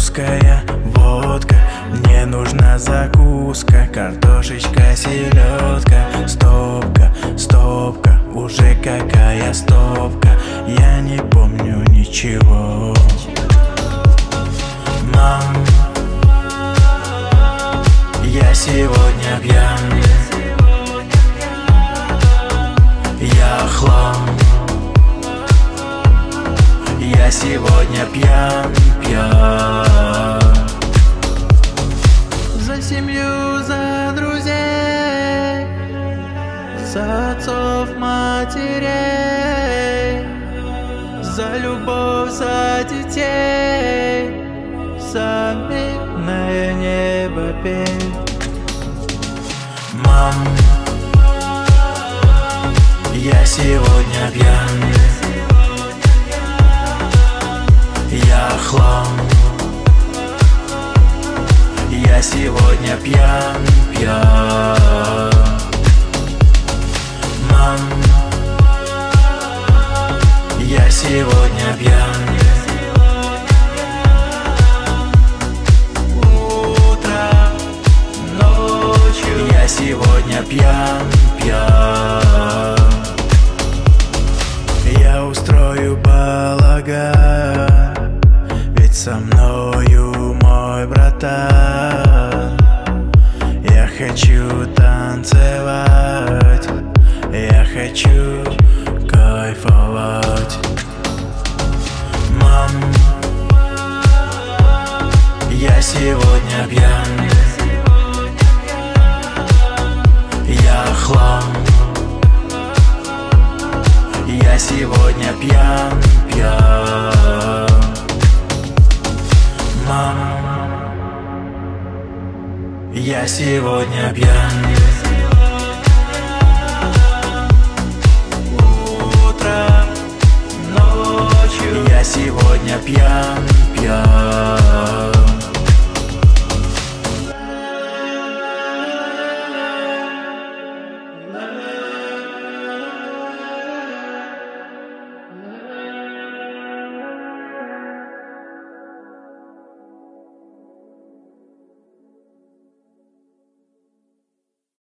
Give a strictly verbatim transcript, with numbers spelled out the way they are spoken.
русская водка, мне нужна закуска, картошечка, селедка. Стопка, стопка, уже какая стопка, я не помню ничего. Мам, я сегодня пьян, я хлам. Я сегодня пьян, пьян. За семью, за друзей, за отцов, матерей, за любовь, за детей, за мирное небо пей. Мам, я сегодня пьян, я хлам. Я сегодня пьян, пьян. Мам, я сегодня пьян. Утро, ночью, я сегодня пьян, пьян. Я устрою балаган, ведь со мною мой братан. Я хочу танцевать, я хочу кайфовать. Мам, я сегодня пьян, я хлам. Я сегодня пьян, пьян. Мам, я сегодня пьян. утро, ночью, я сегодня пьян, пьян. la